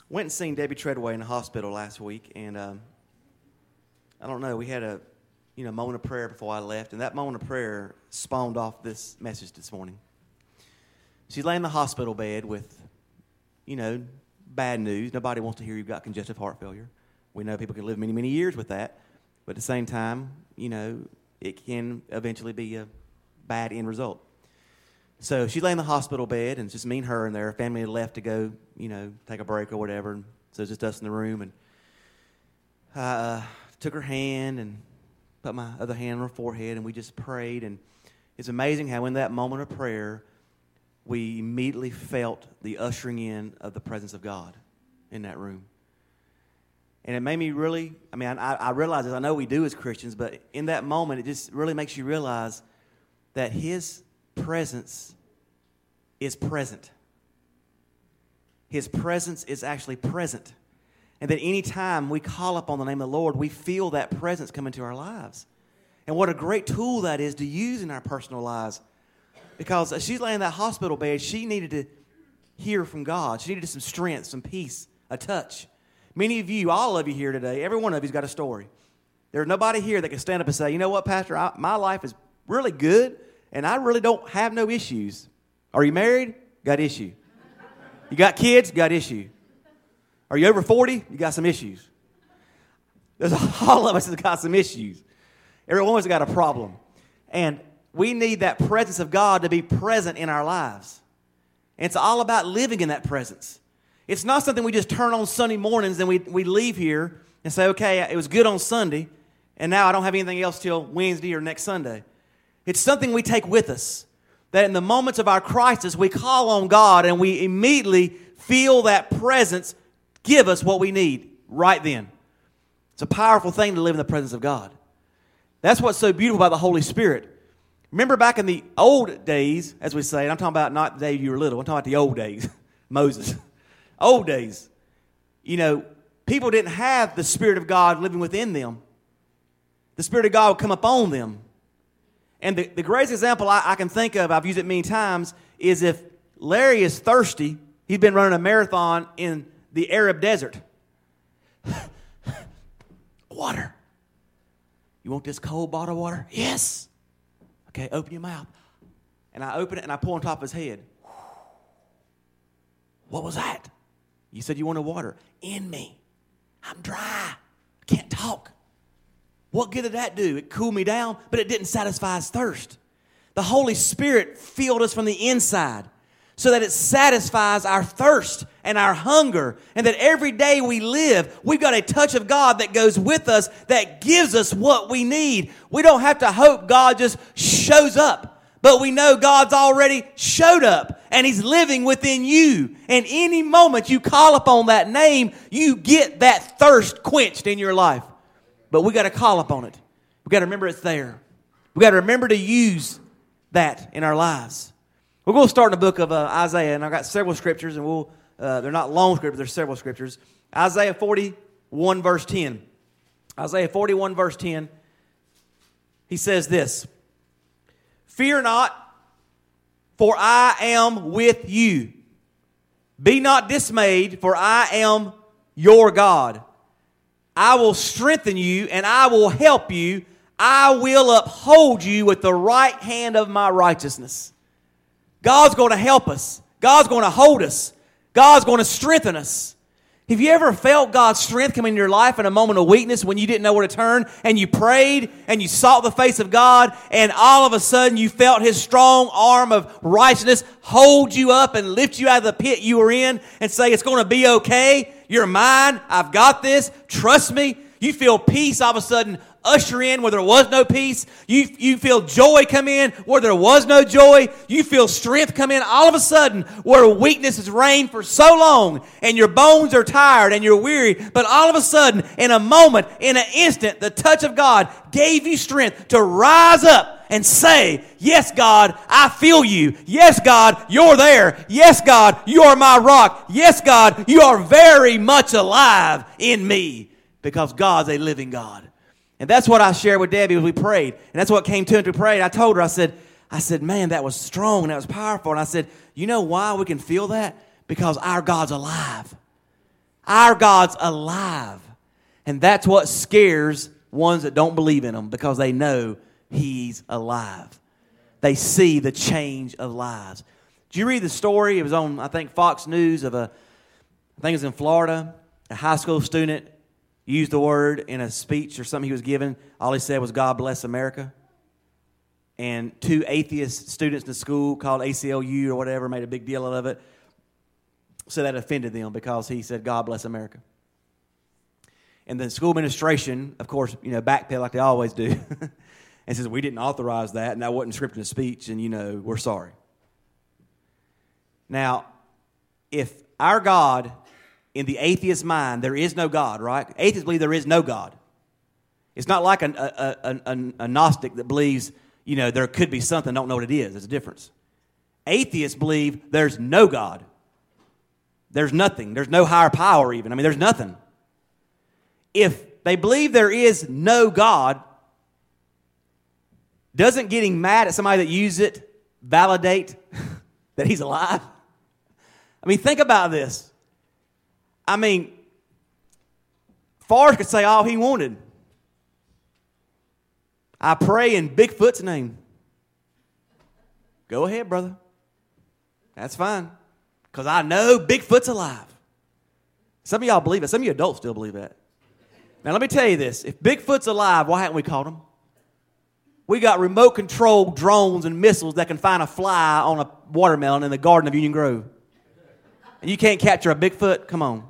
Went and seen Debbie Treadway in the hospital last week, and I don't know, we had a moment of prayer before I left, and that moment of prayer spawned off this message this morning. She's laying in the hospital bed with, bad news. Nobody wants to hear you've got congestive heart failure. We know people can live many, many years with that, but at the same time, it can eventually be a bad end result. So she's laying in the hospital bed, and it's just me and her in there. Her family had left to go, take a break or whatever, and so it's just us in the room. And I took her hand and put my other hand on her forehead, and we just prayed. And it's amazing how in that moment of prayer, we immediately felt the ushering in of the presence of God in that room. And it made me really, I realize this, I know we do as Christians, but in that moment, it just really makes you realize that His presence is present. His presence is actually present. And that any time we call upon the name of the Lord, we feel that presence come into our lives. And what a great tool that is to use in our personal lives. Because as she's laying in that hospital bed, she needed to hear from God. She needed some strength, some peace, a touch. Many of you, all of you here today, every one of you's got a story. There's nobody here that can stand up and say, you know what, Pastor, my life is really good, and I really don't have no issues. Are you married? Got issue. You got kids? Got issue. Are you over 40? You got some issues. There's all of us that got some issues. Every one of us got a problem. And we need that presence of God to be present in our lives. And it's all about living in that presence. It's not something we just turn on Sunday mornings and we leave here and say, okay, it was good on Sunday, and now I don't have anything else till Wednesday or next Sunday. It's something we take with us, that in the moments of our crisis, we call on God and we immediately feel that presence give us what we need right then. It's a powerful thing to live in the presence of God. That's what's so beautiful about the Holy Spirit. Remember back in the old days, as we say, and I'm talking about not the day you were little, I'm talking about the old days, Moses. Old days, people didn't have the Spirit of God living within them. The Spirit of God would come upon them. And the greatest example I can think of, I've used it many times, is if Larry is thirsty, he's been running a marathon in the Arab desert. Water. You want this cold bottle of water? Yes. Okay, open your mouth. And I open it and I pour on top of his head. What was that? You said you wanted water. In me. I'm dry. I can't talk. What good did that do? It cooled me down, but it didn't satisfy his thirst. The Holy Spirit filled us from the inside so that it satisfies our thirst and our hunger, and that every day we live, we've got a touch of God that goes with us that gives us what we need. We don't have to hope God just shows up, but we know God's already showed up, and He's living within you. And any moment you call upon that name, you get that thirst quenched in your life. But we got to call upon it. We got to remember it's there. We got to remember to use that in our lives. We're going to start in the book of Isaiah, and I've got several scriptures, and they're not long scriptures, there's several scriptures. Isaiah 41, verse 10. Isaiah 41, verse 10. He says this, "Fear not, for I am with you. Be not dismayed, for I am your God. I will strengthen you, and I will help you. I will uphold you with the right hand of my righteousness." God's going to help us. God's going to hold us. God's going to strengthen us. Have you ever felt God's strength come into your life in a moment of weakness when you didn't know where to turn, and you prayed and you sought the face of God, and all of a sudden you felt His strong arm of righteousness hold you up and lift you out of the pit you were in and say, it's going to be okay. You're mine. I've got this. Trust me. You feel peace all of a sudden usher in where there was no peace. You feel joy come in where there was no joy. You feel strength come in all of a sudden where weakness has reigned for so long and your bones are tired and you're weary. But all of a sudden, in a moment, in an instant, the touch of God gave you strength to rise up and say, yes, God, I feel you. Yes, God, you're there. Yes, God, you are my rock. Yes, God, you are very much alive in me because God's a living God. And that's what I shared with Debbie as we prayed. And that's what came to him to pray. And I told her, I said, man, that was strong and that was powerful. And I said, you know why we can feel that? Because our God's alive. Our God's alive. And that's what scares ones that don't believe in him, because they know he's alive. They see the change of lives. Did you read the story? It was on, I think, Fox News I think it was in Florida. A high school student used the word in a speech or something he was given. All he said was, God bless America. And 2 atheist students in the school called ACLU or whatever made a big deal out of it. So that offended them because he said, God bless America. And the school administration, of course, backpedal like they always do. And says, we didn't authorize that, and that wasn't scripted in the speech, and, we're sorry. Now, if our God, in the atheist mind, there is no God, right? Atheists believe there is no God. It's not like a Gnostic that believes, there could be something, don't know what it is. There's a difference. Atheists believe there's no God. There's nothing. There's no higher power even. There's nothing. If they believe there is no God, doesn't getting mad at somebody that uses it validate that he's alive? Think about this. Forrest could say all he wanted. I pray in Bigfoot's name. Go ahead, brother. That's fine. Because I know Bigfoot's alive. Some of y'all believe it. Some of you adults still believe that. Now, let me tell you this. If Bigfoot's alive, why haven't we caught him? We got remote-controlled drones and missiles that can find a fly on a watermelon in the Garden of Union Grove. And you can't capture a Bigfoot? Come on.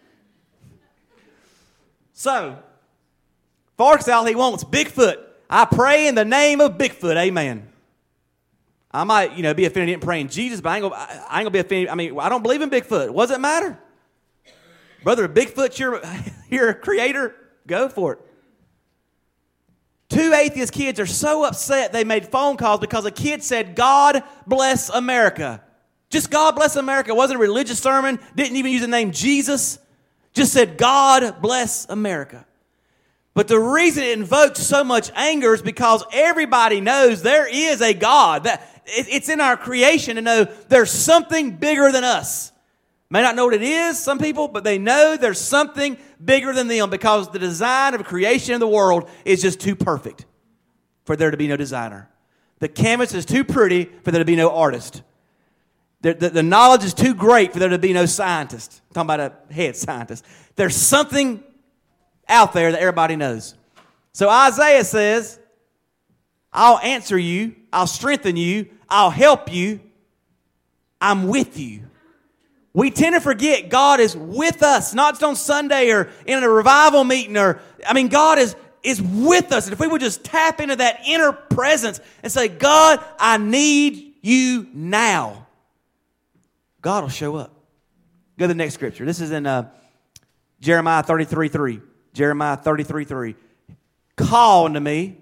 So, Forrest all he wants, Bigfoot. I pray in the name of Bigfoot. Amen. I might, be offended in praying Jesus, but I ain't gonna be offended. I don't believe in Bigfoot. What does it matter? Brother, Bigfoot's your creator. Go for it. 2 atheist kids are so upset they made phone calls because a kid said, God bless America. Just God bless America. It wasn't a religious sermon. Didn't even use the name Jesus. Just said, God bless America. But the reason it invoked so much anger is because everybody knows there is a God. It's in our creation to know there's something bigger than us. May not know what it is, some people, but they know there's something bigger than them because the design of creation of the world is just too perfect for there to be no designer. The canvas is too pretty for there to be no artist. The knowledge is too great for there to be no scientist. I'm talking about a head scientist. There's something out there that everybody knows. So Isaiah says, I'll answer you, I'll strengthen you, I'll help you, I'm with you. We tend to forget God is with us, not just on Sunday or in a revival meeting. God is with us. And if we would just tap into that inner presence and say, God, I need you now, God will show up. Go to the next scripture. This is in Jeremiah 33:3. Jeremiah 33:3. Call unto me,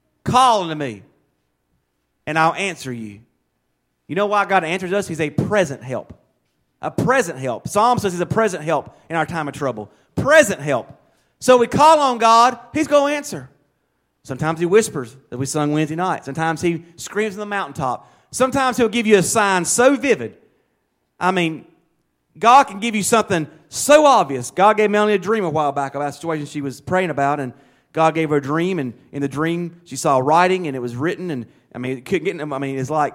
and I'll answer you. You know why God answers us? He's a present help. A present help. Psalm says he's a present help in our time of trouble. Present help. So we call on God, he's going to answer. Sometimes he whispers, as we sung Wednesday night. Sometimes he screams on the mountaintop. Sometimes he'll give you a sign so vivid. God can give you something so obvious. God gave Melanie a dream a while back about a situation she was praying about, and God gave her a dream, and in the dream she saw writing, and it was written, and it couldn't get, it's like,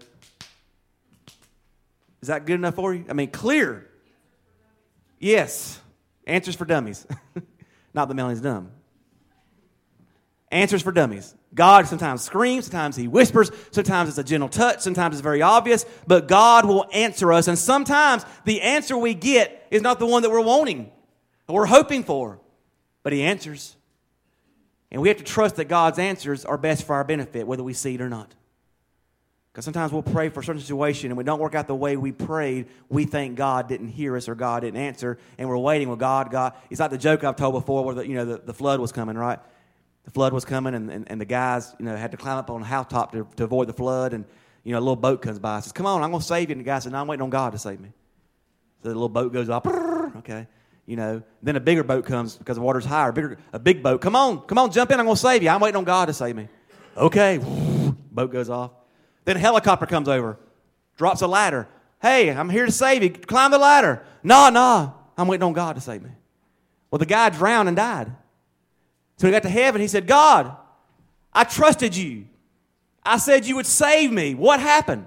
is that good enough for you? Clear. Yes. Answers for dummies. Not that Melanie's dumb. Answers for dummies. God sometimes screams, sometimes he whispers, sometimes it's a gentle touch, sometimes it's very obvious, but God will answer us, and sometimes the answer we get is not the one that we're wanting or we're hoping for, but he answers. And we have to trust that God's answers are best for our benefit, whether we see it or not. Because sometimes we'll pray for a certain situation and we don't work out the way we prayed. We think God didn't hear us or God didn't answer, and we're waiting. Well, God. It's like the joke I've told before where the flood was coming, right? The flood was coming, and the guys had to climb up on the housetop to avoid the flood, and a little boat comes by and says, "Come on, I'm going to save you." And the guy says, "No, I'm waiting on God to save me." So the little boat goes off. Okay, Then a bigger boat comes because the water's higher. A big boat. Come on, jump in. I'm going to save you. I'm waiting on God to save me. Okay, boat goes off. Then a helicopter comes over, drops a ladder. "Hey, I'm here to save you. Climb the ladder." No. I'm waiting on God to save me. Well, the guy drowned and died. So he got to heaven. He said, God, I trusted you. I said you would save me. What happened?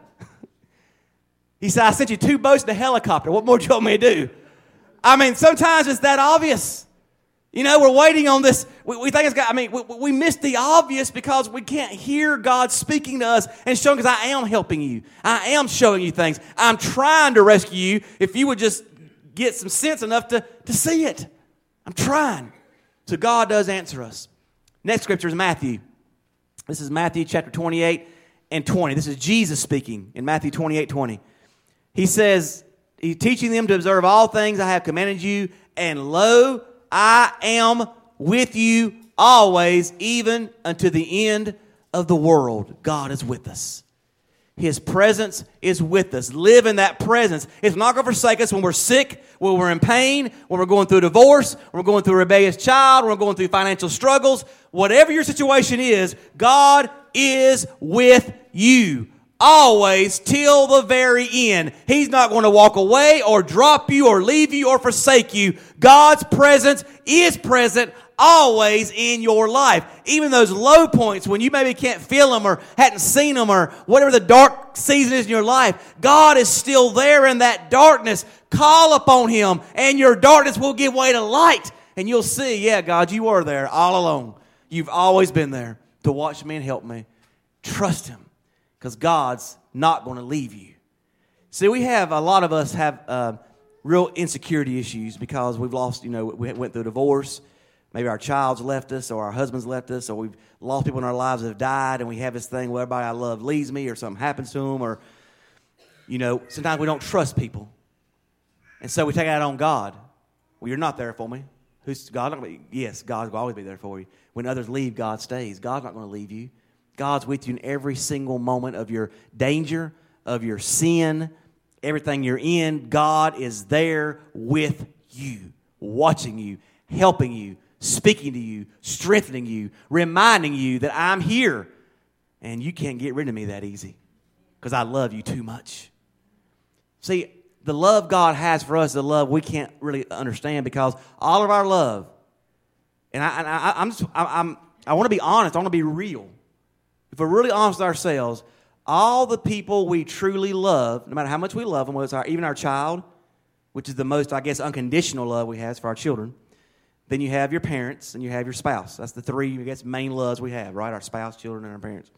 He said, I sent you 2 boats and a helicopter. What more do you want me to do? I mean, sometimes it's that obvious. You know, we're waiting on this. We think it's got, we miss the obvious because we can't hear God speaking to us and showing, because I am helping you. I am showing you things. I'm trying to rescue you if you would just get some sense enough to see it. I'm trying. So God does answer us. Next scripture is Matthew. This is Matthew chapter 28 and 20. This is Jesus speaking in Matthew 28:20. He says, He's teaching them to observe all things I have commanded you, and lo, I am with you always, even unto the end of the world. God is with us. His presence is with us. Live in that presence. It's not going to forsake us when we're sick, when we're in pain, when we're going through a divorce, when we're going through a rebellious child, when we're going through financial struggles. Whatever your situation is, God is with you. Always till the very end. He's not going to walk away or drop you or leave you or forsake you. God's presence is present always in your life. Even those low points when you maybe can't feel them or hadn't seen them or whatever the dark season is in your life, God is still there in that darkness. Call upon Him and your darkness will give way to light. And you'll see, yeah, God, you were there all along. You've always been there to watch me and help me. Trust Him. Because God's not going to leave you. See, a lot of us have real insecurity issues because we've lost, we went through a divorce. Maybe our child's left us or our husband's left us or we've lost people in our lives that have died and we have this thing where everybody I love leaves me or something happens to them or, sometimes we don't trust people. And so we take it out on God. Well, you're not there for me. Who's God? Yes, God will always be there for you. When others leave, God stays. God's not going to leave you. God's with you in every single moment of your danger, of your sin, everything you're in. God is there with you, watching you, helping you, speaking to you, strengthening you, reminding you that I'm here. And you can't get rid of me that easy because I love you too much. See, the love God has for us is a love we can't really understand because all of our love, and I want to be honest, I want to be real. If we're really honest with ourselves, all the people we truly love, no matter how much we love them, whether it's even our child, which is the most, unconditional love we have for our children, then you have your parents and you have your spouse. That's the 3, main loves we have, right? Our spouse, children, and our parents.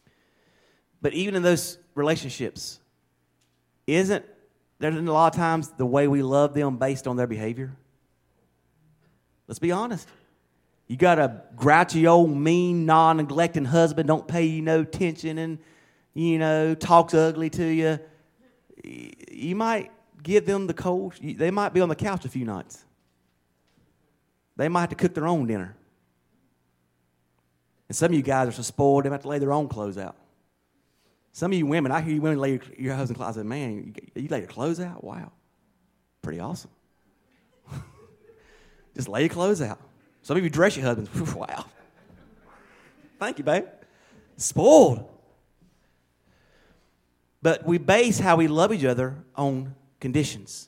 But even in those relationships, there's a lot of times the way we love them based on their behavior? Let's be honest. You got a grouchy old mean, non-neglecting husband, don't pay you no attention and, talks ugly to you. You might give them the cold. They might be on the couch a few nights. They might have to cook their own dinner. And some of you guys are so spoiled, they might have to lay their own clothes out. Some of you women, I hear you women lay your husband's clothes out. I said, man, you lay your clothes out? Wow. Pretty awesome. Just lay your clothes out. Some of you dress your husbands. Wow. Thank you, babe. Spoiled. But we base how we love each other on conditions.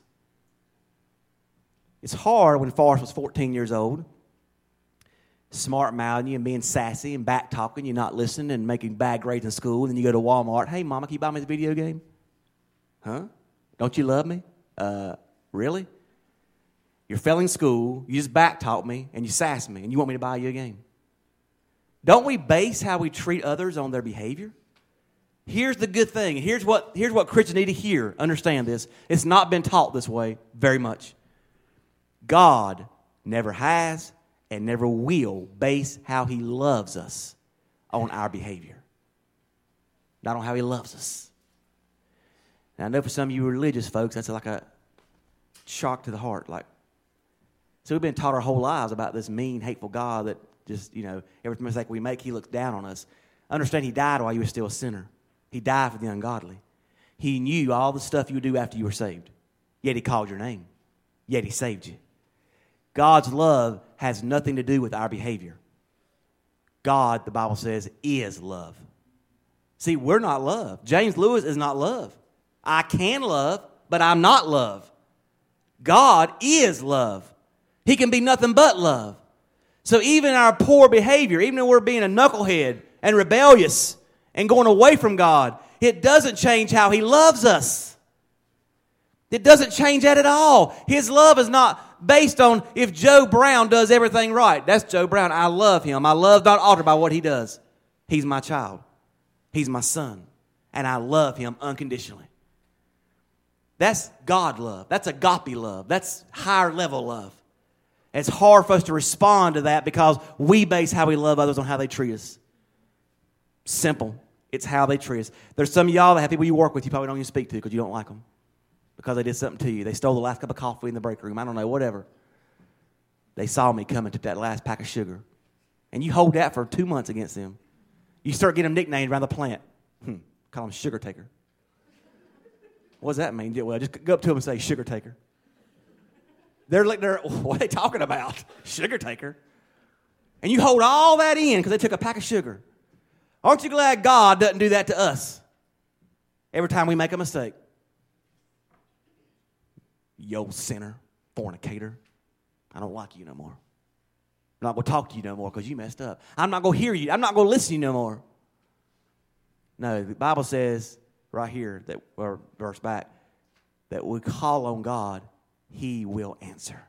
It's hard when Forrest was 14 years old, smart-mouthing you and being sassy and back-talking you, not listening and making bad grades in school. And then you go to Walmart. Hey, Mama, can you buy me this video game? Huh? Don't you love me? Really? You're failing school, you just back-talk me, and you sass me, and you want me to buy you a game. Don't we base how we treat others on their behavior? Here's the good thing. Here's what Christians need to hear. Understand this. It's not been taught this way very much. God never has and never will base how He loves us on our behavior. Not on how He loves us. Now, I know for some of you religious folks, that's like a shock to the heart. So we've been taught our whole lives about this mean, hateful God that just, every mistake we make, He looks down on us. Understand He died while you were still a sinner. He died for the ungodly. He knew all the stuff you would do after you were saved. Yet He called your name. Yet He saved you. God's love has nothing to do with our behavior. God, the Bible says, is love. See, we're not love. James Lewis is not love. I can love, but I'm not love. God is love. He can be nothing but love. So even our poor behavior, even when we're being a knucklehead and rebellious and going away from God, it doesn't change how He loves us. It doesn't change that at all. His love is not based on if Joe Brown does everything right. That's Joe Brown. I love him. My love not altered by what he does. He's my child. He's my son. And I love him unconditionally. That's God love. That's agape love. That's higher level love. It's hard for us to respond to that because we base how we love others on how they treat us. Simple. It's how they treat us. There's some of y'all that have people you work with you probably don't even speak to because you don't like them. Because they did something to you. They stole the last cup of coffee in the break room. I don't know, whatever. They saw me come and took that last pack of sugar. And you hold that for 2 months against them. You start getting them nicknamed around the plant. Call them sugar taker. What does that mean? Well, just go up to them and say, sugar taker. They're what are they talking about? Sugar taker. And you hold all that in because they took a pack of sugar. Aren't you glad God doesn't do that to us every time we make a mistake? You old sinner, fornicator. I don't like you no more. I'm not going to talk to you no more because you messed up. I'm not going to hear you. I'm not going to listen to you no more. No, the Bible says right here, or verse back, that we call on God, He will answer.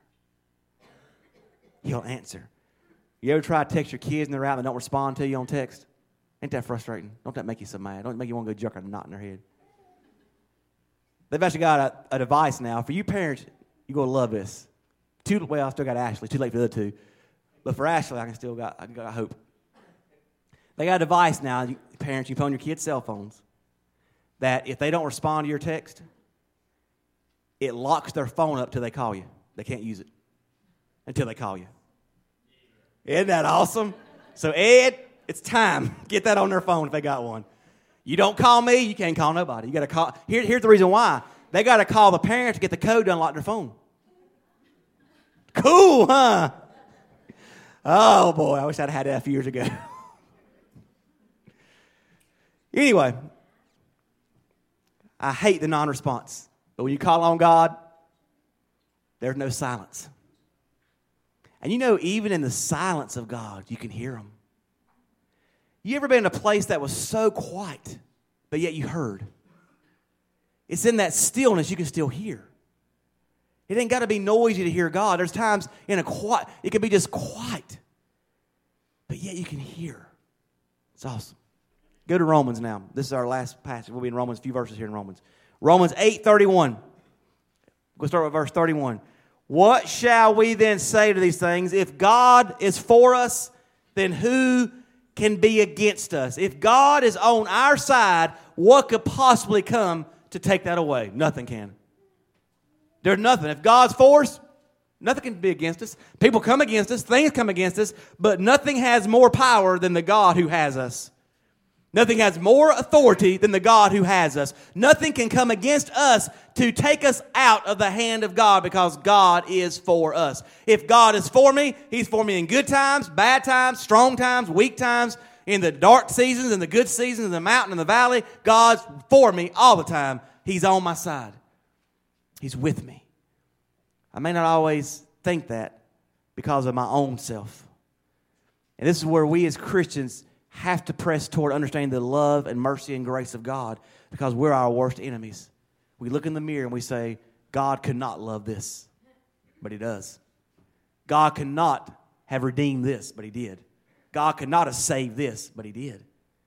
He'll answer. You ever try to text your kids and they're out and they don't respond to you on text? Ain't that frustrating? Don't that make you so mad? Don't it make you want to go jerk a knot in their head? They've actually got a device now. For you parents, you're going to love this. I still got Ashley. Too late for the other two. But for Ashley, I got hope. They got a device now, parents, you phone your kids' cell phones, that if they don't respond to your text, it locks their phone up till they call you. They can't use it until they call you. Isn't that awesome? So, Ed, it's time. Get that on their phone if they got one. You don't call me, you can't call nobody. You got to call. Here's the reason why. They got to call the parent to get the code to unlock their phone. Cool, huh? Oh, boy, I wish I'd had that a few years ago. Anyway, I hate the non-response. But when you call on God, there's no silence. And you know, even in the silence of God, you can hear Him. You ever been in a place that was so quiet, but yet you heard? It's in that stillness you can still hear. It ain't got to be noisy to hear God. There's times in a quiet, it can be just quiet, but yet you can hear. It's awesome. Go to Romans now. This is our last passage. We'll be in Romans, a few verses here in Romans. Romans 8:31. We'll start with verse 31. What shall we then say to these things? If God is for us, then who can be against us? If God is on our side, what could possibly come to take that away? Nothing can. There's nothing. If God's for us, nothing can be against us. People come against us, things come against us, but nothing has more power than the God who has us. Nothing has more authority than the God who has us. Nothing can come against us to take us out of the hand of God because God is for us. If God is for me, He's for me in good times, bad times, strong times, weak times, in the dark seasons, in the good seasons, in the mountain, in the valley. God's for me all the time. He's on my side. He's with me. I may not always think that because of my own self. And this is where we as Christians have to press toward understanding the love and mercy and grace of God because we're our worst enemies. We look in the mirror and we say, God could not love this, but He does. God could not have redeemed this, but He did. God could not have saved this, but He did.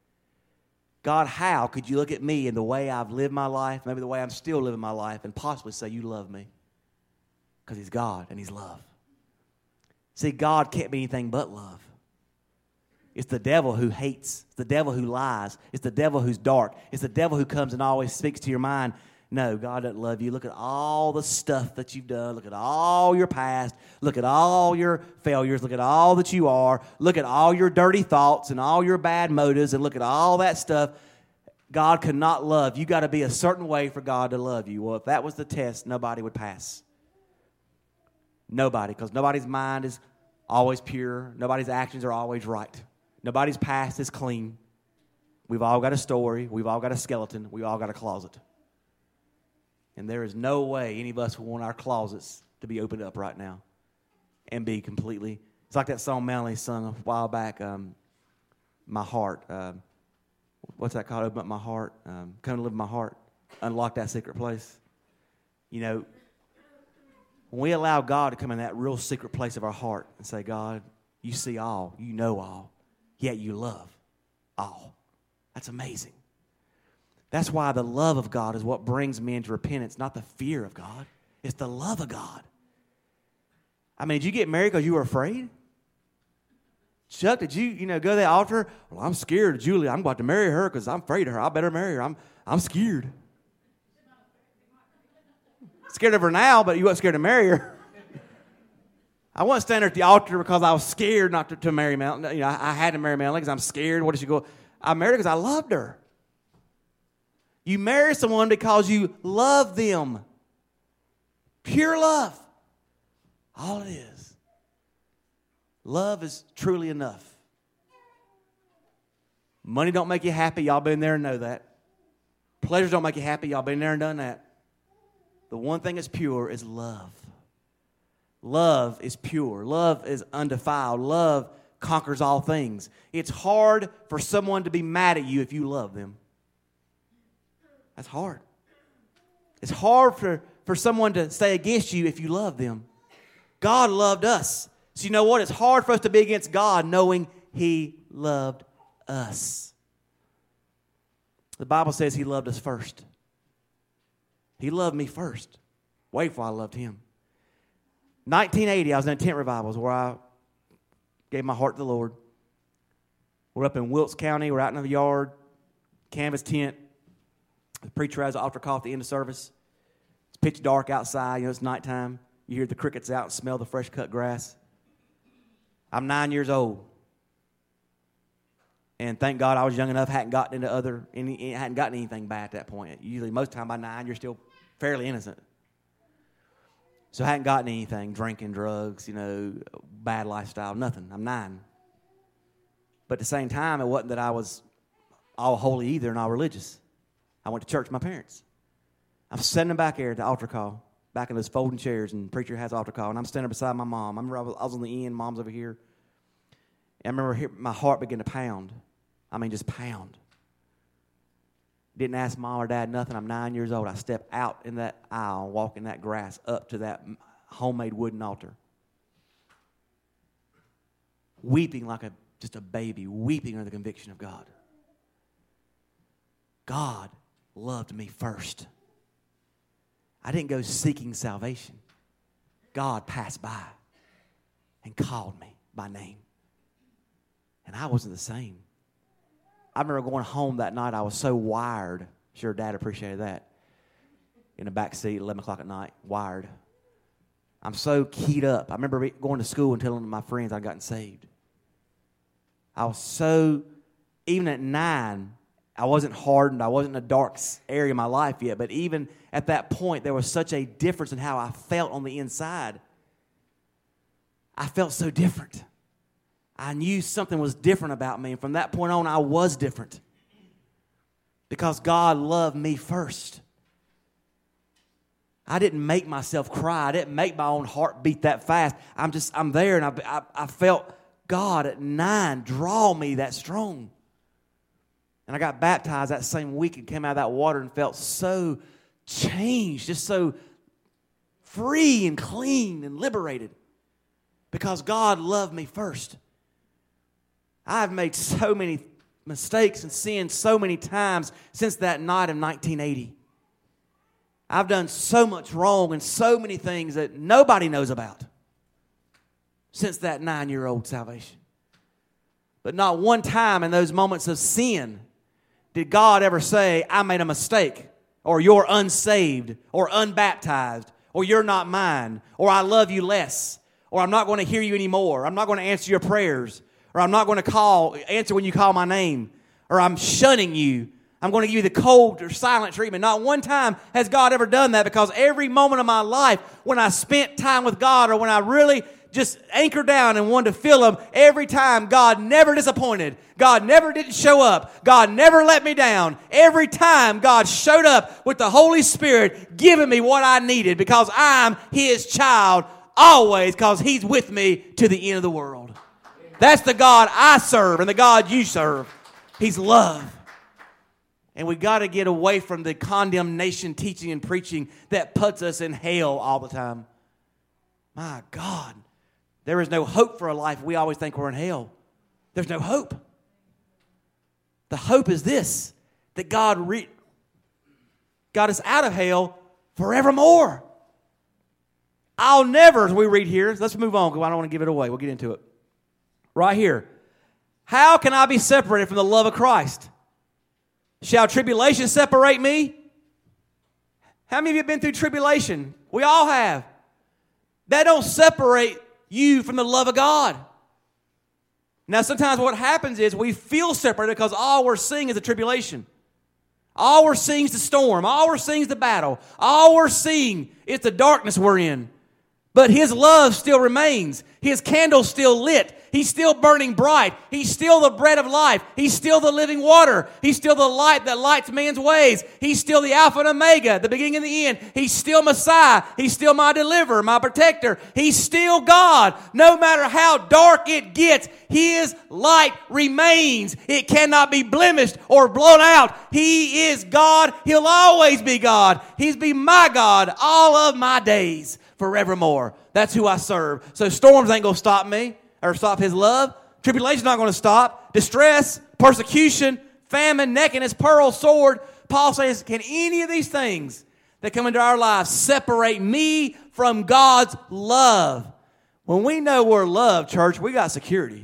God, how could you look at me and the way I've lived my life, maybe the way I'm still living my life, and possibly say you love me? Because He's God and He's love. See, God can't be anything but love. It's the devil who hates. It's the devil who lies. It's the devil who's dark. It's the devil who comes and always speaks to your mind. No, God doesn't love you. Look at all the stuff that you've done. Look at all your past. Look at all your failures. Look at all that you are. Look at all your dirty thoughts and all your bad motives and look at all that stuff. God cannot love. You got to be a certain way for God to love you. Well, if that was the test, nobody would pass. Nobody, because nobody's mind is always pure. Nobody's actions are always right. Nobody's past is clean. We've all got a story. We've all got a skeleton. We've all got a closet. And there is no way any of us would want our closets to be opened up right now and be completely. It's like that song Melanie sung a while back, My Heart. What's that called? Open up my heart. Come to live in my heart. Unlock that secret place. You know, when we allow God to come in that real secret place of our heart and say, God, you see all, you know all, yet you love all. That's amazing. That's why the love of God is what brings men to repentance, not the fear of God. It's the love of God. I mean, did you get married because you were afraid? Chuck, did you go to that altar? Well, I'm scared of Julie. I'm about to marry her because I'm afraid of her. I better marry her. I'm scared. Scared of her now, but you weren't scared to marry her. I wasn't standing at the altar because I was scared not to marry Melanie. I had to marry Melanie because I'm scared. What did she go? I married her because I loved her. You marry someone because you love them. Pure love. All it is. Love is truly enough. Money don't make you happy. Y'all been there and know that. Pleasures don't make you happy. Y'all been there and done that. The one thing that's pure is love. Love is pure. Love is undefiled. Love conquers all things. It's hard for someone to be mad at you if you love them. That's hard. It's hard for someone to stay against you if you love them. God loved us. So you know what? It's hard for us to be against God knowing He loved us. The Bible says He loved us first. He loved me first. Way before I loved Him. 1980, I was in a tent revivals where I gave my heart to the Lord. We're up in Wilkes County. We're out in the yard, canvas tent. The preacher has an altar call at the end of service. It's pitch dark outside. It's nighttime. You hear the crickets out and smell the fresh cut grass. I'm 9 years old. And thank God I was young enough, hadn't gotten anything bad at that point. Usually most of the time by 9, you're still fairly innocent. So I hadn't gotten anything, drinking, drugs, bad lifestyle, nothing. I'm 9. But at the same time, it wasn't that I was all holy either and all religious. I went to church with my parents. I'm standing back there at the altar call, back in those folding chairs, and the preacher has altar call, and I'm standing beside my mom. I remember I was on the end, mom's over here. And I remember my heart began to pound. I mean, just pound. Didn't ask mom or dad nothing. I'm 9 years old. I step out in that aisle, walk in that grass up to that homemade wooden altar. Weeping like just a baby, weeping under the conviction of God. God loved me first. I didn't go seeking salvation. God passed by and called me by name. And I wasn't the same. I remember going home that night. I was so wired. Sure, Dad appreciated that. In the back seat, 11 o'clock at night, wired. I'm so keyed up. I remember going to school and telling my friends I'd gotten saved. I was so, even at 9, I wasn't hardened. I wasn't in a dark area of my life yet. But even at that point, there was such a difference in how I felt on the inside. I felt so different. I knew something was different about me. And from that point on, I was different. Because God loved me first. I didn't make myself cry. I didn't make my own heart beat that fast. I'm there, and I felt God at 9 draw me that strong. And I got baptized that same week and came out of that water and felt so changed, just so free and clean and liberated. Because God loved me first. I've made so many mistakes and sinned so many times since that night of 1980. I've done so much wrong and so many things that nobody knows about since that 9-year-old salvation. But not one time in those moments of sin did God ever say, I made a mistake, or you're unsaved, or unbaptized, or you're not mine, or I love you less, or I'm not going to hear you anymore, I'm not going to answer your prayers, or I'm not going to answer when you call my name, or I'm shunning you. I'm going to give you the cold or silent treatment. Not one time has God ever done that, because every moment of my life when I spent time with God, or when I really just anchored down and wanted to feel Him every time. God never disappointed. God never didn't show up. God never let me down. Every time God showed up with the Holy Spirit giving me what I needed because I'm His child always, because He's with me to the end of the world. That's the God I serve and the God you serve. He's love. And we got to get away from the condemnation teaching and preaching that puts us in hell all the time. My God, there is no hope for a life. We always think we're in hell. There's no hope. The hope is this, that God got us out of hell forevermore. I'll never, as we read here, let's move on because I don't want to give it away. We'll get into it. Right here. How can I be separated from the love of Christ? Shall tribulation separate me? How many of you have been through tribulation? We all have. That don't separate you from the love of God. Now, sometimes what happens is we feel separated because all we're seeing is the tribulation. All we're seeing is the storm. All we're seeing is the battle. All we're seeing is the darkness we're in. But His love still remains. His candle's still lit. He's still burning bright. He's still the bread of life. He's still the living water. He's still the light that lights man's ways. He's still the Alpha and Omega, the beginning and the end. He's still Messiah. He's still my deliverer, my protector. He's still God. No matter how dark it gets, His light remains. It cannot be blemished or blown out. He is God. He'll always be God. He's be my God all of my days. Forevermore. That's who I serve. So storms ain't going to stop me or stop His love. Tribulation's not going to stop. Distress, persecution, famine, nakedness, peril, sword. Paul says, can any of these things that come into our lives separate me from God's love? When we know we're loved, church, we got security.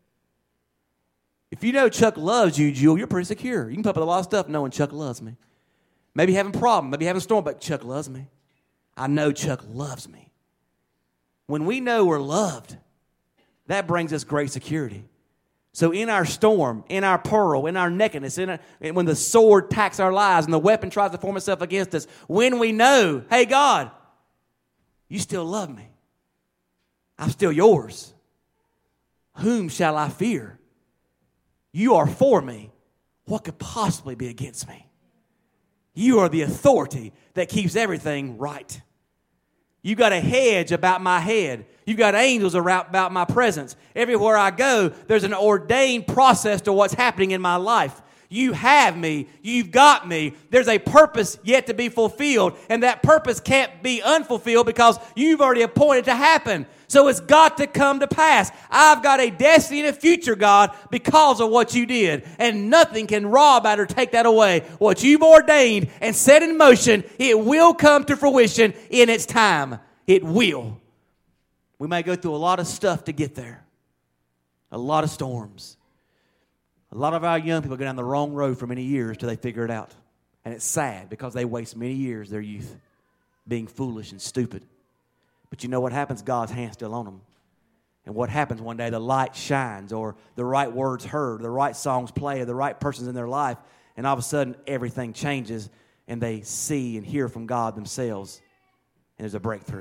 If you know Chuck loves you, Jewel, you're pretty secure. You can put up with a lot of stuff knowing Chuck loves me. Maybe having a problem, maybe having a storm, but Chuck loves me. I know Chuck loves me. When we know we're loved, that brings us great security. So in our storm, in our peril, in our nakedness, when the sword attacks our lives and the weapon tries to form itself against us, when we know, hey, God, you still love me. I'm still yours. Whom shall I fear? You are for me. What could possibly be against me? You are the authority that keeps everything right. You got a hedge about my head. You've got angels around about my presence. Everywhere I go, there's an ordained process to what's happening in my life. You have me. You've got me. There's a purpose yet to be fulfilled, and that purpose can't be unfulfilled because you've already appointed to happen. So it's got to come to pass. I've got a destiny and a future, God, because of what you did. And nothing can rob out or take that away. What you've ordained and set in motion, it will come to fruition in its time. It will. We may go through a lot of stuff to get there. A lot of storms. A lot of our young people go down the wrong road for many years till they figure it out. And it's sad because they waste many years of their youth being foolish and stupid. But you know what happens? God's hand's still on them. And what happens one day? The light shines, or the right words heard, the right songs play, or the right person's in their life, and all of a sudden everything changes, and they see and hear from God themselves, and there's a breakthrough.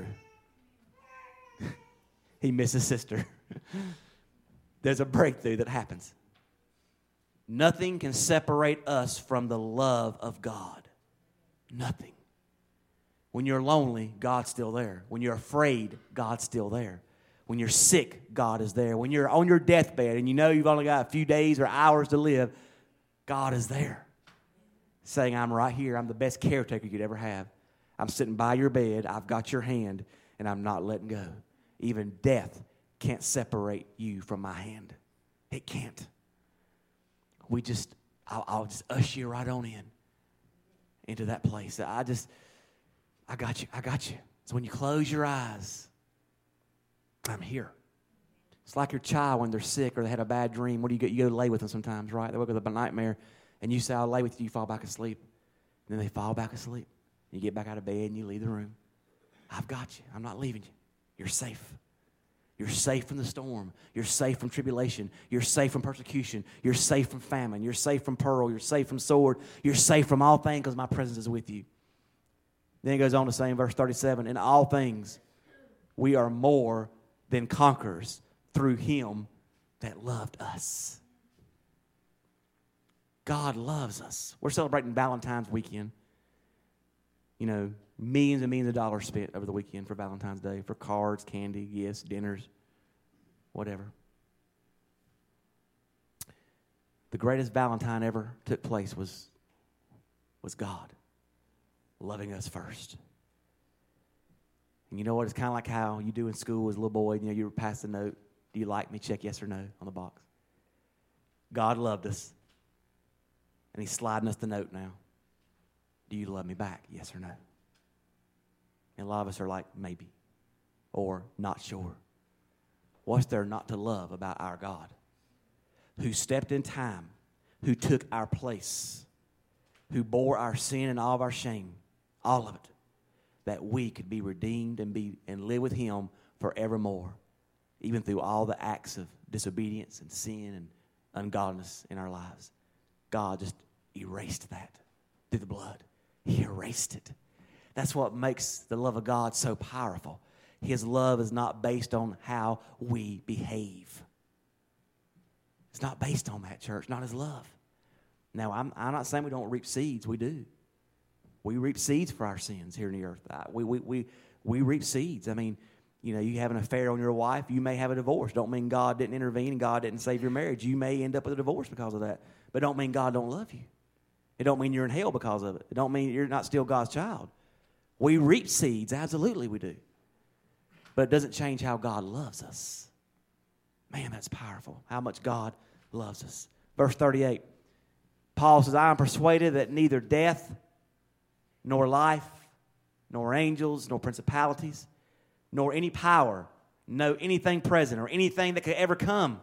He missed his sister. There's a breakthrough that happens. Nothing can separate us from the love of God. Nothing. When you're lonely, God's still there. When you're afraid, God's still there. When you're sick, God is there. When you're on your deathbed and you know you've only got a few days or hours to live, God is there. Saying, I'm right here. I'm the best caretaker you could ever have. I'm sitting by your bed. I've got your hand, and I'm not letting go. Even death can't separate you from my hand. It can't. I'll just usher you right on into that place. I got you. So when you close your eyes, I'm here. It's like your child when they're sick or they had a bad dream. What do you get? You go to lay with them sometimes, right? They wake up with a nightmare, and you say, I'll lay with you. You fall back asleep. And then they fall back asleep. You get back out of bed, and you leave the room. I've got you. I'm not leaving you. You're safe. You're safe from the storm. You're safe from tribulation. You're safe from persecution. You're safe from famine. You're safe from peril. You're safe from sword. You're safe from all things because my presence is with you. Then he goes on to say in verse 37, in all things we are more than conquerors through him that loved us. God loves us. We're celebrating Valentine's weekend. You know, millions and millions of dollars spent over the weekend for Valentine's Day, for cards, candy, gifts, dinners, whatever. The greatest Valentine ever took place was God loving us first. And you know what? It's kind of like how you do in school as a little boy. You know, you pass the note. Do you like me? Check yes or no on the box. God loved us. And he's sliding us the note now. Do you love me back? Yes or no? And a lot of us are like, maybe. Or not sure. What's there not to love about our God? Who stepped in time. Who took our place. Who bore our sin and all of our shame. All of it. That we could be redeemed and live with him forevermore. Even through all the acts of disobedience and sin and ungodliness in our lives. God just erased that through the blood. He erased it. That's what makes the love of God so powerful. His love is not based on how we behave. It's not based on that, church, not his love. Now, I'm not saying we don't reap seeds. We do. We reap seeds for our sins here on the earth. We reap seeds. I mean, you know, you have an affair on your wife, you may have a divorce. Don't mean God didn't intervene and God didn't save your marriage. You may end up with a divorce because of that. But don't mean God don't love you. It don't mean you're in hell because of it. It don't mean you're not still God's child. We reap seeds, absolutely we do. But it doesn't change how God loves us. Man, that's powerful, how much God loves us. Verse 38, Paul says, I am persuaded that neither death, nor life, nor angels, nor principalities, nor any power, no anything present, or anything that could ever come,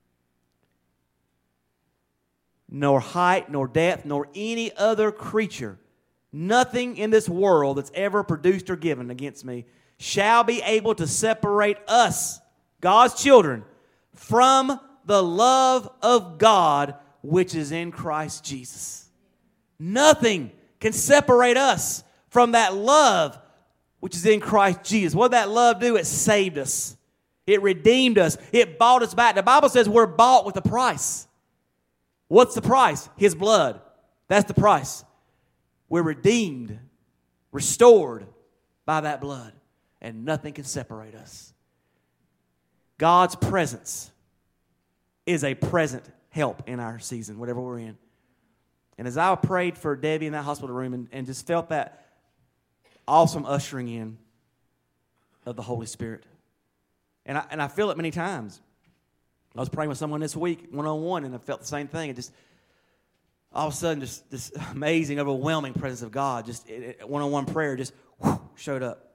nor height, nor depth, nor any other creature, nothing in this world that's ever produced or given against me, shall be able to separate us, God's children, from the love of God which is in Christ Jesus. Nothing can separate us from that love which is in Christ Jesus. What did that love do? It saved us. It redeemed us. It bought us back. The Bible says we're bought with a price. What's the price? His blood. That's the price. We're redeemed, restored by that blood, and nothing can separate us. God's presence is a present help in our season, whatever we're in. And as I prayed for Debbie in that hospital room and just felt that awesome ushering in of the Holy Spirit, and I feel it many times. I was praying with someone this week, one-on-one, and I felt the same thing. It just, all of a sudden, just this amazing, overwhelming presence of God, just one-on-one prayer just showed up.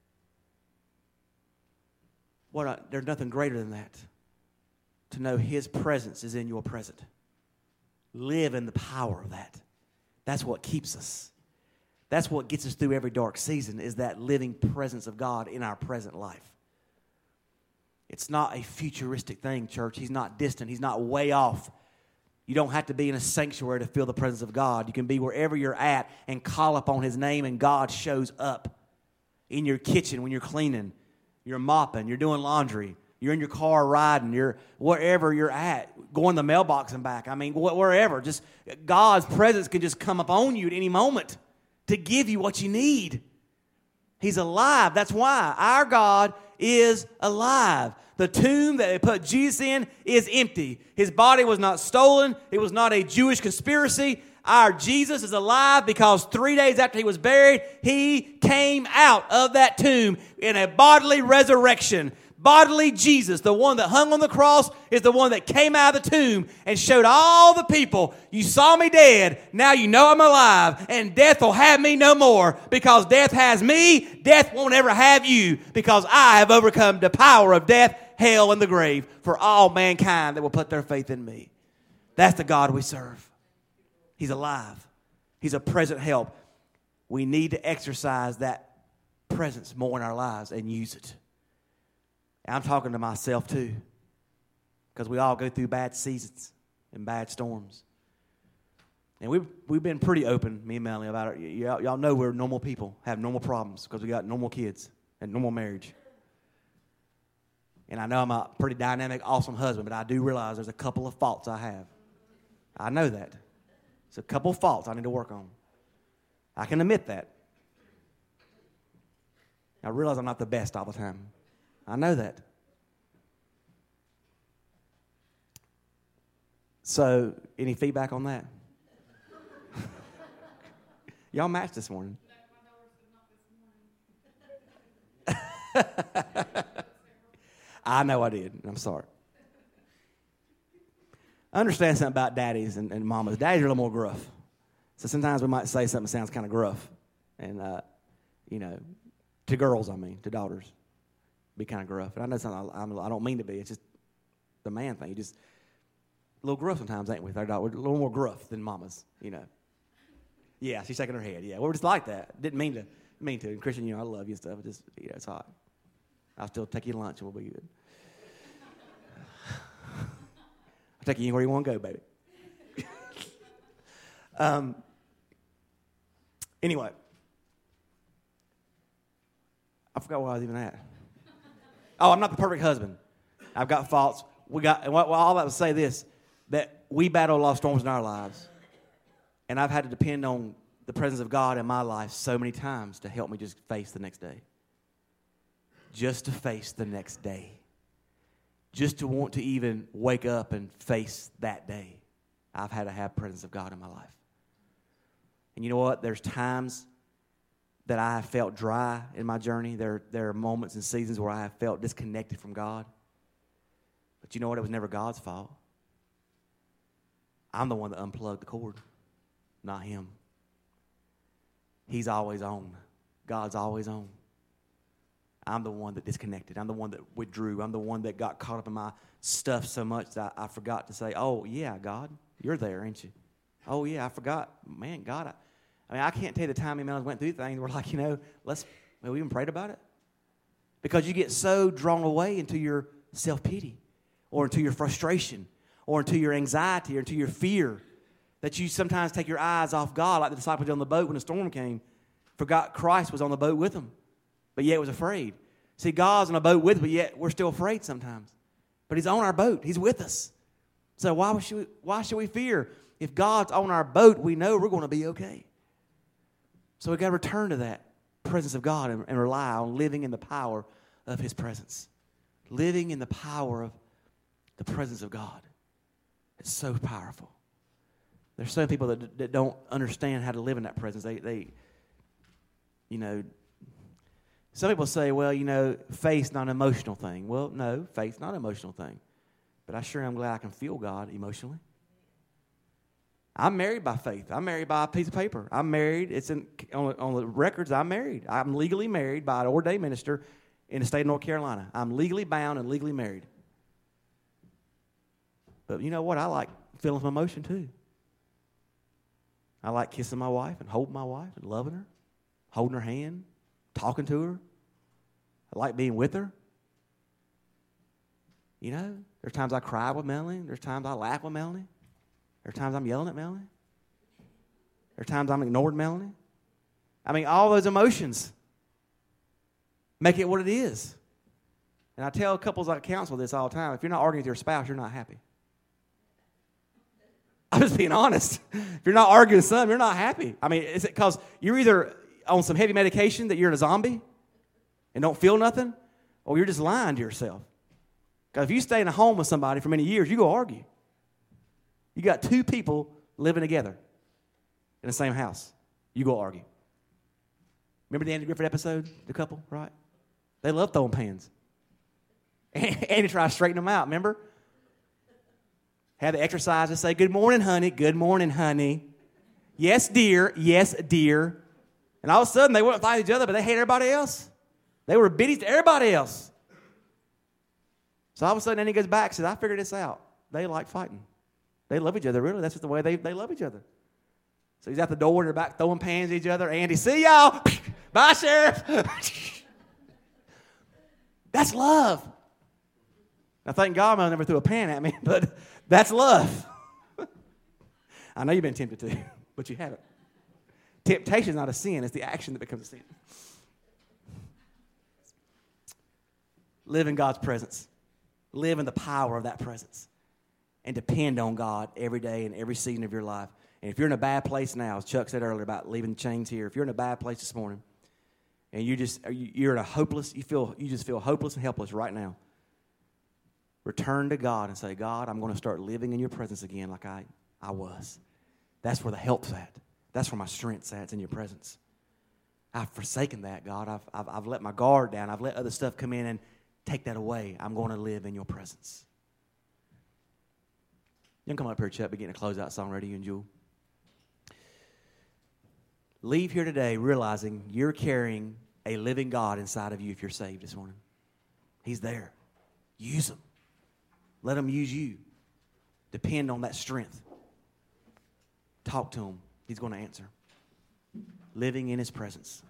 There's nothing greater than that. To know his presence is in your present. Live in the power of that. That's what keeps us. That's what gets us through every dark season, is that living presence of God in our present life. It's not a futuristic thing, church. He's not distant. He's not way off. You don't have to be in a sanctuary to feel the presence of God. You can be wherever you're at and call upon his name, and God shows up. In your kitchen when you're cleaning, you're mopping, you're doing laundry, you're in your car riding, you're wherever you're at, going to the mailbox and back. I mean, wherever. Just God's presence can just come upon you at any moment to give you what you need. He's alive. That's why our God is alive. The tomb that they put Jesus in is empty. His body was not stolen. It was not a Jewish conspiracy. Our Jesus is alive because 3 days after he was buried, he came out of that tomb in a bodily resurrection. Bodily Jesus, the one that hung on the cross, is the one that came out of the tomb and showed all the people, you saw me dead, now you know I'm alive, and death will have me no more. Because death has me, death won't ever have you, because I have overcome the power of death, hell, and the grave for all mankind that will put their faith in me. That's the God we serve. He's alive. He's a present help. We need to exercise that presence more in our lives and use it. And I'm talking to myself too, because we all go through bad seasons and bad storms. And we've been pretty open, me and Melanie, about it. Y'all know we're normal people, have normal problems because we got normal kids and normal marriage. And I know I'm a pretty dynamic, awesome husband, but I do realize there's a couple of faults I have. I know that. There's a couple of faults I need to work on. I can admit that. I realize I'm not the best all the time. I know that. So, any feedback on that? Y'all matched this morning. I know I did. I'm sorry. I understand something about daddies and mamas. Daddies are a little more gruff. So sometimes we might say something that sounds kind of gruff. And, to girls, to daughters, be kind of gruff. And I know something I don't mean to be. It's just the man thing. You just, a little gruff sometimes, ain't we? With our daughter. We're a little more gruff than mamas, Yeah, she's shaking her head. Yeah, we're just like that. Didn't mean to. And Christian, I love you and stuff. It just, it's hot. I'll still take you to lunch and we'll be good. I'll take you anywhere you want to go, baby. Anyway. I forgot where I was even at. Oh, I'm not the perfect husband. I've got faults. All that would say this, that we battle a lot of storms in our lives. And I've had to depend on the presence of God in my life so many times to help me just face the next day. Just to face the next day. Just to want to even wake up and face that day. I've had to have presence of God in my life. And you know what? There's times that I have felt dry in my journey. There are moments and seasons where I have felt disconnected from God. But you know what? It was never God's fault. I'm the one that unplugged the cord, not him. He's always on. God's always on. I'm the one that disconnected. I'm the one that withdrew. I'm the one that got caught up in my stuff so much that I forgot to say, oh, yeah, God, you're there, ain't you? Oh, yeah, I forgot. Man, God, I can't tell you the time me and Melanie went through things. We're like, we even prayed about it. Because you get so drawn away into your self-pity or into your frustration or into your anxiety or into your fear that you sometimes take your eyes off God, like the disciples did on the boat when the storm came. Forgot Christ was on the boat with them, but yet was afraid. See, God's on a boat with us, but yet we're still afraid sometimes. But he's on our boat. He's with us. So why should we fear? If God's on our boat, we know we're going to be okay. So we've got to return to that presence of God and rely on living in the power of his presence. Living in the power of the presence of God. It's so powerful. There's some people that don't understand how to live in that presence. Some people say, faith's not an emotional thing. Well, no, faith's not an emotional thing. But I sure am glad I can feel God emotionally. I'm married by faith. I'm married by a piece of paper. I'm married. It's on the records. I'm married. I'm legally married by an ordained minister in the state of North Carolina. I'm legally bound and legally married. But you know what? I like feeling some emotion too. I like kissing my wife and holding my wife and loving her, holding her hand, talking to her. I like being with her. There's times I cry with Melanie. There's times I laugh with Melanie. There's times I'm yelling at Melanie. There's times I'm ignoring Melanie. All those emotions make it what it is. And I tell couples I counsel this all the time. If you're not arguing with your spouse, you're not happy. I'm just being honest. If you're not arguing with something, you're not happy. Is it because you're either on some heavy medication that you're a zombie and don't feel nothing, or you're just lying to yourself? Because if you stay in a home with somebody for many years, you go argue. You got two people living together in the same house. You go argue. Remember the Andy Griffith episode, the couple, right? They love throwing pans. Andy tried to straighten them out, remember? Had the exercise to say, good morning, honey. Good morning, honey. Yes, dear. Yes, dear. And all of a sudden, they wouldn't fight each other, but they hate everybody else. They were biddies to everybody else. So all of a sudden, Andy goes back and says, I figured this out. They like fighting. They love each other, really. That's just the way they love each other. So he's at the door, and they're back throwing pans at each other. Andy, see y'all. Bye, Sheriff. That's love. Now, thank God Mom never threw a pan at me, but that's love. I know you've been tempted to, but you haven't. Temptation is not a sin. It's the action that becomes a sin. Live in God's presence. Live in the power of that presence. And depend on God every day and every season of your life. And if you're in a bad place now, as Chuck said earlier about leaving chains here, if you're in a bad place this morning, and you're in a hopeless, you just feel hopeless and helpless right now, return to God and say, God, I'm going to start living in your presence again like I was. That's where the help's at. That's where my strength's at. It's in your presence. I've forsaken that, God. I've let my guard down. I've let other stuff come in and take that away. I'm going to live in your presence. You can come up here, Chuck, begin to close out song. Ready, you and Jewel? Leave here today realizing you're carrying a living God inside of you if you're saved this morning. He's there. Use him. Let him use you. Depend on that strength. Talk to him. He's going to answer. Living in his presence.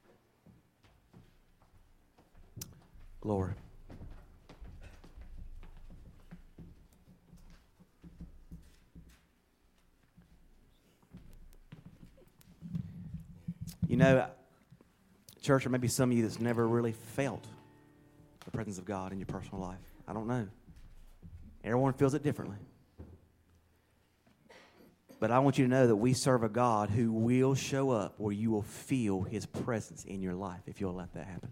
Glory. You know, church, or maybe some of you that's never really felt the presence of God in your personal life. I don't know. Everyone feels it differently. But I want you to know that we serve a God who will show up where you will feel his presence in your life if you'll let that happen.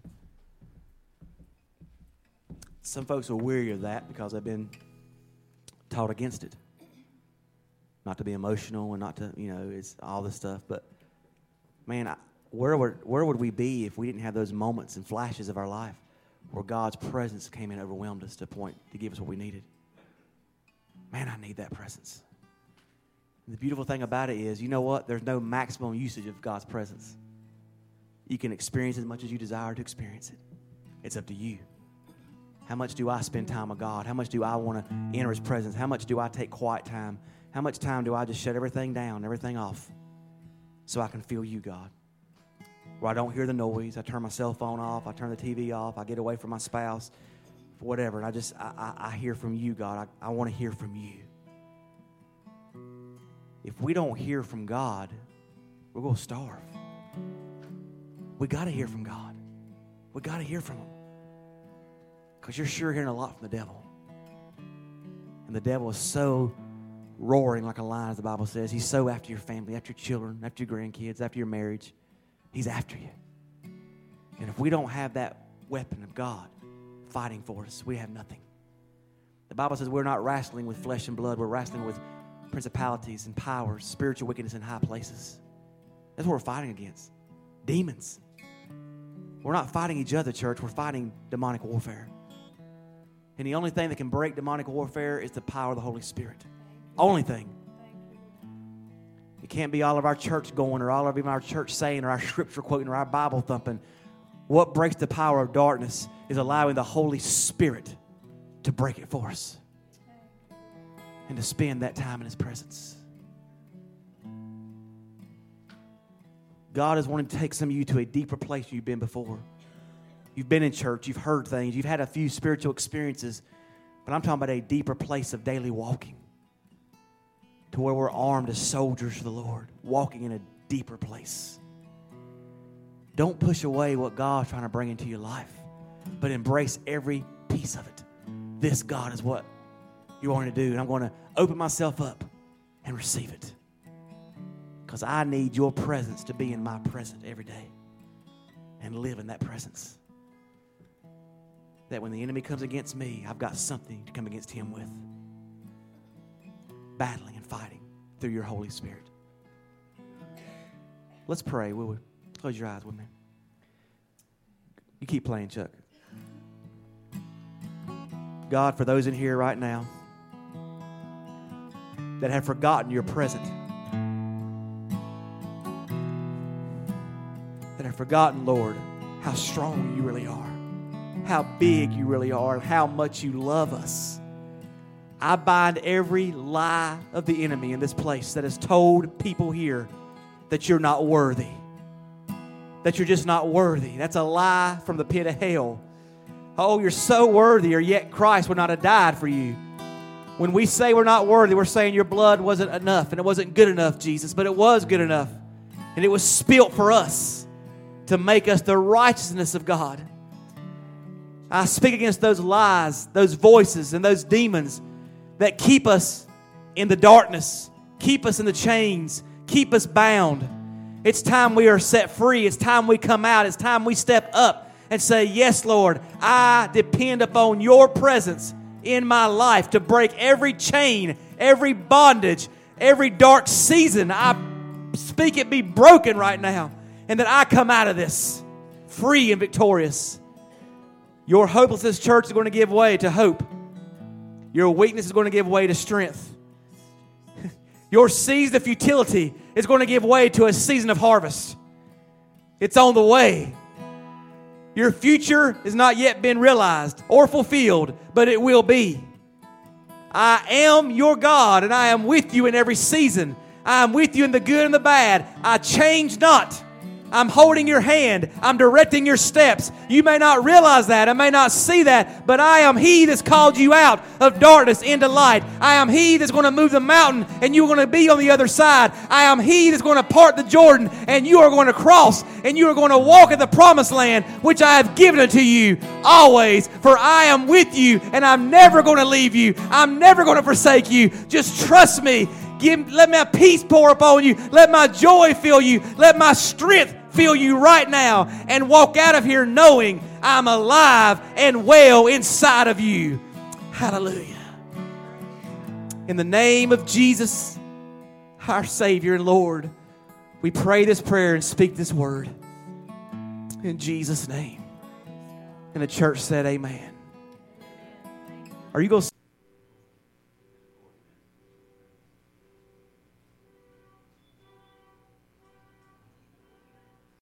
Some folks are weary of that because they've been taught against it. Not to be emotional and not to, it's all this stuff. But, man, where would we be if we didn't have those moments and flashes of our life where God's presence came in and overwhelmed us to a point to give us what we needed? Man, I need that presence. And the beautiful thing about it is, you know what? There's no maximum usage of God's presence. You can experience as much as you desire to experience it. It's up to you. How much do I spend time with God? How much do I want to enter his presence? How much do I take quiet time? How much time do I just shut everything down, everything off, so I can feel you, God? Where I don't hear the noise. I turn my cell phone off. I turn the TV off. I get away from my spouse, whatever. And I hear from you, God. I want to hear from you. If we don't hear from God, we're going to starve. We got to hear from God. We got to hear from him. Because you're sure hearing a lot from the devil. And the devil is so roaring like a lion, as the Bible says. He's so after your family, after your children, after your grandkids, after your marriage. He's after you. And if we don't have that weapon of God fighting for us, we have nothing. The Bible says we're not wrestling with flesh and blood. We're wrestling with principalities and powers, spiritual wickedness in high places. That's what we're fighting against. Demons. We're not fighting each other, church. We're fighting demonic warfare. And the only thing that can break demonic warfare is the power of the Holy Spirit. Only thing. It can't be all of our church going or all of our church saying or our scripture quoting or our Bible thumping. What breaks the power of darkness is allowing the Holy Spirit to break it for us and to spend that time in his presence. God is wanting to take some of you to a deeper place than you've been before. You've been in church, you've heard things, you've had a few spiritual experiences, but I'm talking about a deeper place of daily walking. To where we're armed as soldiers for the Lord, walking in a deeper place. Don't push away what God's trying to bring into your life, but embrace every piece of it. This, God, is what you want to do, and I'm going to open myself up and receive it. Because I need your presence to be in my present every day and live in that presence. That when the enemy comes against me, I've got something to come against him with. Battling and fighting through your Holy Spirit. Let's pray, will we? Close your eyes with me. You keep playing, Chuck. God, for those in here right now that have forgotten your present, that have forgotten, Lord, how strong you really are, how big you really are, and how much you love us. I bind every lie of the enemy in this place that has told people here that you're not worthy, that you're just not worthy. That's a lie from the pit of hell. Oh, you're so worthy, or yet Christ would not have died for you. When we say we're not worthy, we're saying your blood wasn't enough, and it wasn't good enough, Jesus, but it was good enough. And it was spilt for us to make us the righteousness of God. I speak against those lies, those voices, and those demons that keep us in the darkness, keep us in the chains, keep us bound. It's time we are set free. It's time we come out. It's time we step up and say, yes, Lord, I depend upon your presence in my life to break every chain, every bondage, every dark season. I speak it be broken right now, and that I come out of this free and victorious. Your hopelessness, church, is going to give way to hope. Your weakness is going to give way to strength. Your season of futility is going to give way to a season of harvest. It's on the way. Your future has not yet been realized or fulfilled, but it will be. I am your God, and I am with you in every season. I am with you in the good and the bad. I change not. I'm holding your hand. I'm directing your steps. You may not realize that. I may not see that, but I am He that's called you out of darkness into light. I am He that's going to move the mountain, and you're going to be on the other side. I am He that's going to part the Jordan, and you are going to cross, and you are going to walk in the promised land, which I have given unto you always. For I am with you, and I'm never going to leave you. I'm never going to forsake you. Just trust me. Let my peace pour upon you. Let my joy fill you. Let my strength fill you right now, and walk out of here knowing I'm alive and well inside of you. Hallelujah. In the name of Jesus, our Savior and Lord, we pray this prayer and speak this word. In Jesus' name. And the church said amen. Are you going to